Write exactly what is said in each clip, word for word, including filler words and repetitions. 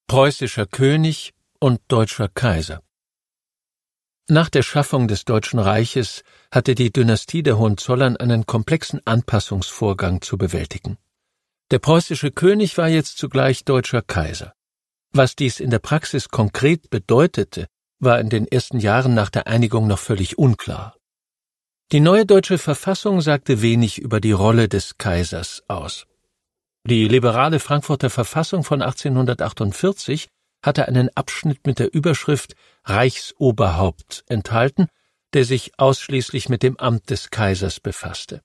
Preußischer König und deutscher Kaiser. Nach der Schaffung des Deutschen Reiches hatte die Dynastie der Hohenzollern einen komplexen Anpassungsvorgang zu bewältigen. Der preußische König war jetzt zugleich deutscher Kaiser. Was dies in der Praxis konkret bedeutete, war in den ersten Jahren nach der Einigung noch völlig unklar. Die neue deutsche Verfassung sagte wenig über die Rolle des Kaisers aus. Die liberale Frankfurter Verfassung von achtzehnhundertachtundvierzig hatte einen Abschnitt mit der Überschrift Reichsoberhaupt enthalten, der sich ausschließlich mit dem Amt des Kaisers befasste.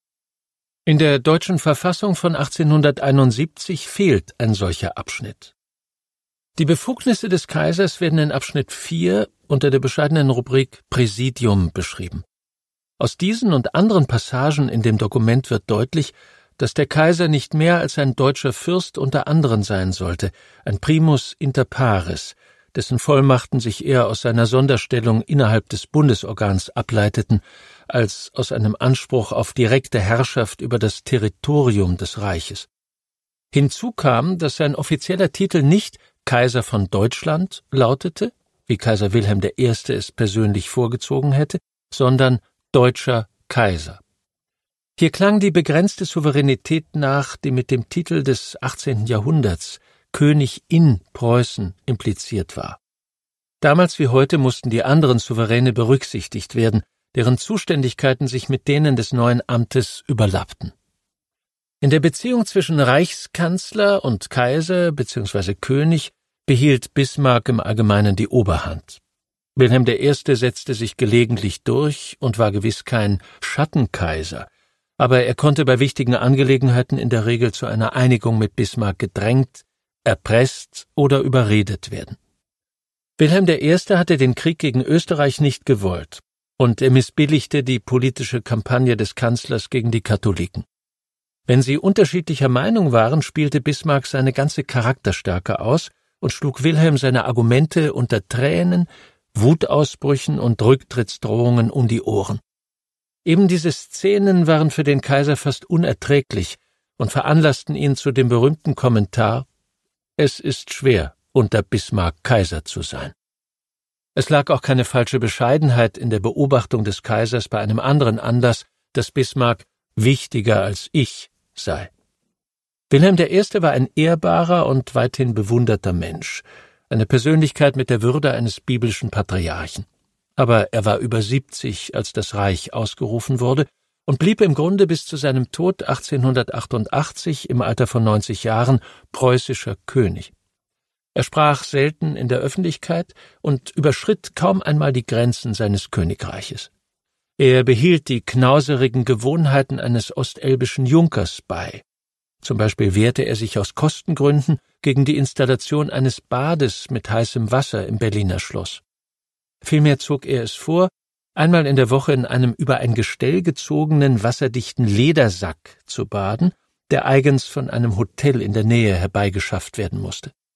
In der deutschen Verfassung von achtzehnhunderteinundsiebzig fehlt ein solcher Abschnitt. Die Befugnisse des Kaisers werden in Abschnitt vier unter der bescheidenen Rubrik Präsidium beschrieben. Aus diesen und anderen Passagen in dem Dokument wird deutlich, dass der Kaiser nicht mehr als ein deutscher Fürst unter anderen sein sollte, ein Primus inter pares, dessen Vollmachten sich eher aus seiner Sonderstellung innerhalb des Bundesorgans ableiteten, als aus einem Anspruch auf direkte Herrschaft über das Territorium des Reiches. Hinzu kam, dass sein offizieller Titel nicht Kaiser von Deutschland lautete, wie Kaiser Wilhelm der Erste es persönlich vorgezogen hätte, sondern deutscher Kaiser. Hier klang die begrenzte Souveränität nach, die mit dem Titel des achtzehnten Jahrhunderts König in Preußen impliziert war. Damals wie heute mussten die anderen Souveräne berücksichtigt werden, deren Zuständigkeiten sich mit denen des neuen Amtes überlappten. In der Beziehung zwischen Reichskanzler und Kaiser bzw. König behielt Bismarck im Allgemeinen die Oberhand. Wilhelm der Erste setzte sich gelegentlich durch und war gewiss kein Schattenkaiser, aber er konnte bei wichtigen Angelegenheiten in der Regel zu einer Einigung mit Bismarck gedrängt, erpresst oder überredet werden. Wilhelm der Erste hatte den Krieg gegen Österreich nicht gewollt, und er missbilligte die politische Kampagne des Kanzlers gegen die Katholiken. Wenn sie unterschiedlicher Meinung waren, spielte Bismarck seine ganze Charakterstärke aus und schlug Wilhelm seine Argumente unter Tränen, Wutausbrüchen und Rücktrittsdrohungen um die Ohren. Eben diese Szenen waren für den Kaiser fast unerträglich und veranlassten ihn zu dem berühmten Kommentar: Es ist schwer, unter Bismarck Kaiser zu sein. Es lag auch keine falsche Bescheidenheit in der Beobachtung des Kaisers bei einem anderen Anlass, dass Bismarck wichtiger als ich sei. Wilhelm der Erste war ein ehrbarer und weithin bewunderter Mensch, eine Persönlichkeit mit der Würde eines biblischen Patriarchen. Aber er war über siebzig, als das Reich ausgerufen wurde, und blieb im Grunde bis zu seinem Tod achtzehnhundertachtundachtzig im Alter von neunzig Jahren preußischer König. Er sprach selten in der Öffentlichkeit und überschritt kaum einmal die Grenzen seines Königreiches. Er behielt die knauserigen Gewohnheiten eines ostelbischen Junkers bei. Zum Beispiel wehrte er sich aus Kostengründen gegen die Installation eines Bades mit heißem Wasser im Berliner Schloss. Vielmehr zog er es vor, einmal in der Woche in einem über ein Gestell gezogenen, wasserdichten Ledersack zu baden, der eigens von einem Hotel in der Nähe herbeigeschafft werden musste.